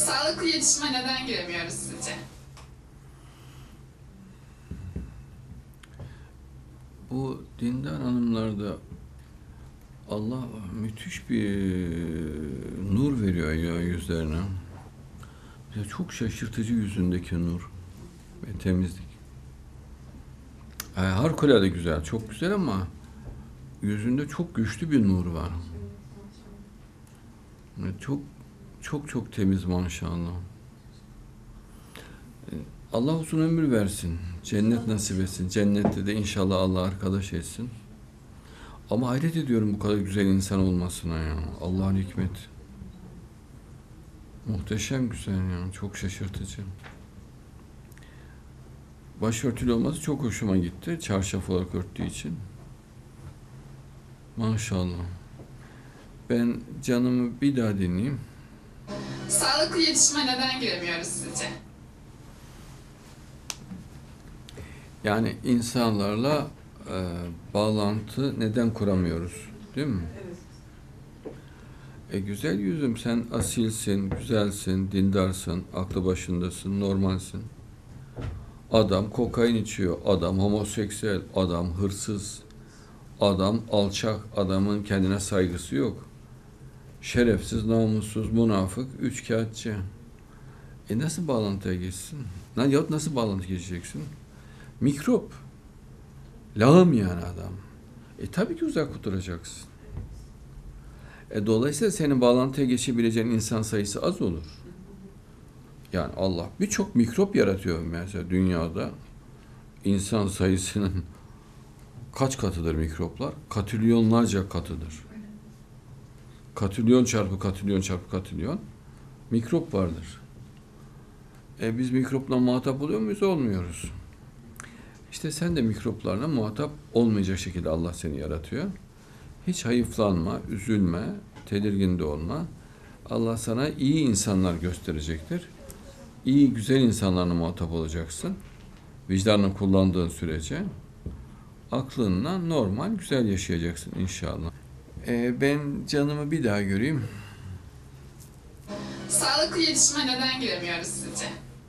Sağlıklı iletişime neden giremiyoruz sizce? Bu dindar hanımlarda Allah müthiş bir nur veriyor ya yüzlerine. Ya çok şaşırtıcı yüzündeki nur ve temizlik. Harikulade güzel, çok güzel ama yüzünde çok güçlü bir nur var. Çok çok temiz maşallah. Allah uzun ömür versin. Cennet nasip etsin. Cennette de inşallah Allah arkadaş etsin. Ama hayret ediyorum bu kadar güzel insan olmasına ya. Allah'ın hikmeti. Muhteşem güzel ya. Çok şaşırtıcı. Başörtülü olması çok hoşuma gitti. Çarşaf olarak örttüğü için. Maşallah. Ben canımı bir daha dinleyeyim. Sağlıklı iletişime neden giremiyoruz sizce? Yani insanlarla bağlantı neden kuramıyoruz? Değil mi? Evet. Güzel yüzüm, sen asilsin, güzelsin, dindarsın, aklı başındasın, normalsin. Adam kokain içiyor, adam homoseksüel, adam hırsız, adam alçak, adamın kendine saygısı yok. Şerefsiz, namussuz, münafık, üçkağıtçı. Nasıl bağlantıya geçsin? Yahut nasıl bağlantı geçeceksin? Mikrop. Lağım yani adam. Tabii ki uzak duracaksın. Dolayısıyla senin bağlantıya geçebileceğin insan sayısı az olur. Yani Allah birçok mikrop yaratıyor mesela dünyada. İnsan sayısının kaç katıdır mikroplar? Katrilyonlarca katıdır. Katrilyon çarpı katrilyon çarpı katrilyon mikrop vardır. Biz mikropla muhatap oluyor muyuz? Olmuyoruz. İşte sen de mikroplarla muhatap olmayacak şekilde Allah seni yaratıyor. Hiç hayıflanma, üzülme, tedirgin de olma. Allah sana iyi insanlar gösterecektir. İyi, güzel insanlarla muhatap olacaksın. Vicdanını kullandığın sürece aklınla normal, güzel yaşayacaksın inşallah. Ben canımı bir daha göreyim. Sağlıklı iletişime neden giremiyoruz sizce?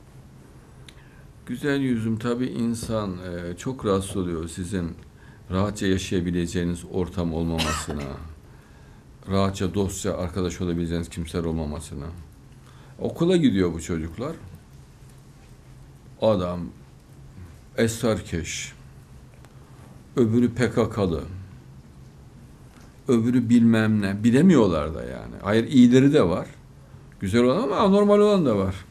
Güzel yüzüm, tabii insan çok rahatsız oluyor sizin rahatça yaşayabileceğiniz ortam olmamasına, rahatça dostça arkadaş olabileceğiniz kimseler olmamasına. Okula gidiyor bu çocuklar. Adam esrarkeş, öbürü PKK'lı, öbürü bilmem ne, bilemiyorlar da yani. Hayır, iyileri de var, güzel olan ama anormal olan da var.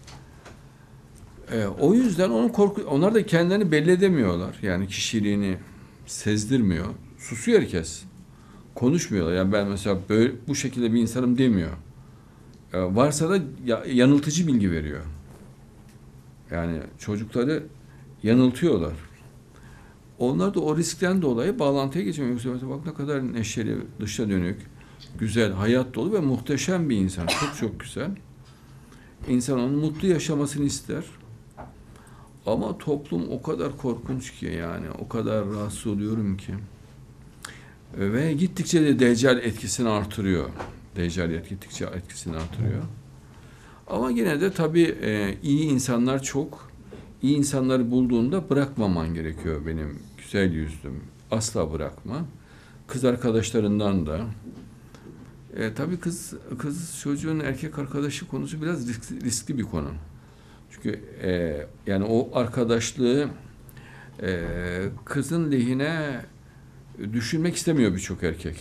O yüzden onlar da kendilerini belli edemiyorlar. Yani kişiliğini sezdirmiyor. Susuyor herkes. Konuşmuyorlar. Yani ben mesela böyle bu şekilde bir insanım demiyor. Varsa da yanıltıcı bilgi veriyor. Yani çocukları yanıltıyorlar. Onlar da o riskten dolayı bağlantıya geçemiyor. Mesela bak ne kadar neşeli, dışa dönük, güzel, hayat dolu ve muhteşem bir insan. Çok güzel. İnsan onun mutlu yaşamasını ister. Ama toplum o kadar korkunç ki yani o kadar rahatsız oluyorum ki. Ve gittikçe de Deccal etkisini artırıyor. Deccaliyet gittikçe etkisini artırıyor. Ama yine de tabii iyi insanlar çok. İyi insanları bulduğunda bırakmaman gerekiyor benim güzel yüzlüm. Asla bırakma. Kız arkadaşlarından da. Tabii kız çocuğun erkek arkadaşı konusu biraz riskli bir konu. Çünkü yani o arkadaşlığı kızın lehine düşünmek istemiyor birçok erkek.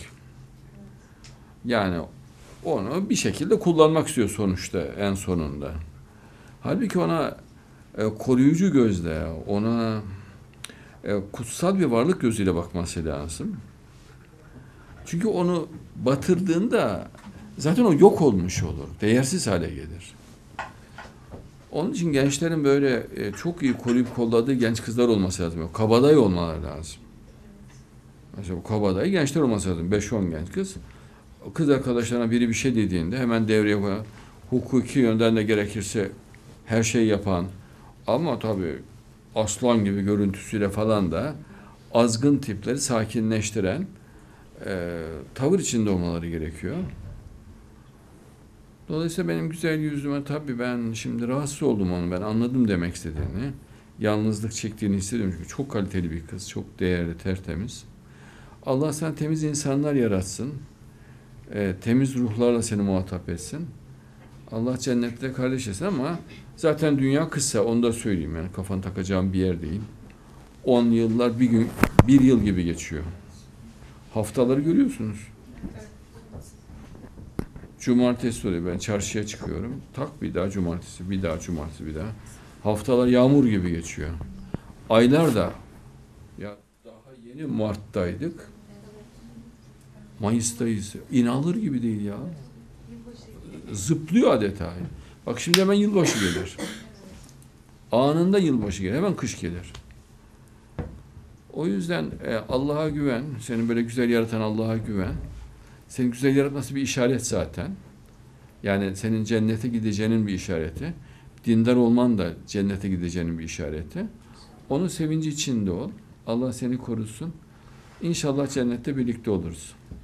Yani onu bir şekilde kullanmak istiyor sonuçta en sonunda. Halbuki ona koruyucu gözle, ona kutsal bir varlık gözüyle bakması lazım. Çünkü onu batırdığında zaten o yok olmuş olur, değersiz hale gelir. Onun için gençlerin böyle çok iyi koruyup kolladığı genç kızlar olması lazım. Kabadayı olmaları lazım. Mesela bu kabadayı gençler olması lazım. 5-10 genç kız. Kız arkadaşlarına biri bir şey dediğinde hemen devreye koyan, hukuki yönden de gerekirse her şeyi yapan ama tabii aslan gibi görüntüsüyle falan da azgın tipleri sakinleştiren tavır içinde olmaları gerekiyor. Dolayısıyla benim güzel yüzüme tabii ben şimdi rahatsız oldum onu. Ben anladım demek istediğini. Yalnızlık çektiğini hissediyorum. Çünkü çok kaliteli bir kız. Çok değerli, tertemiz. Allah sana temiz insanlar yaratsın. Temiz ruhlarla seni muhatap etsin. Allah cennette kardeş etsin ama zaten dünya kısa. Onu da söyleyeyim yani. Kafanı takacağım bir yer değil. 10 yıllar bir gün, bir yıl gibi geçiyor. Haftaları görüyorsunuz. Cumartesi oluyor. Ben çarşıya çıkıyorum. Tak bir daha cumartesi, bir daha cumartesi, bir daha. Haftalar yağmur gibi geçiyor. Aylar da ya daha yeni Mart'taydık. Mayıs'tayız. İnanılır gibi değil ya. Zıplıyor adeta. Bak şimdi hemen yılbaşı gelir. Anında yılbaşı gelir. Hemen kış gelir. O yüzden Allah'a güven. Seni böyle güzel yaratan Allah'a güven. Seni güzel yaratması bir işaret zaten. Yani senin cennete gideceğinin bir işareti. Dindar olman da cennete gideceğinin bir işareti. Onun sevinci içinde ol. Allah seni korusun. İnşallah cennette birlikte oluruz.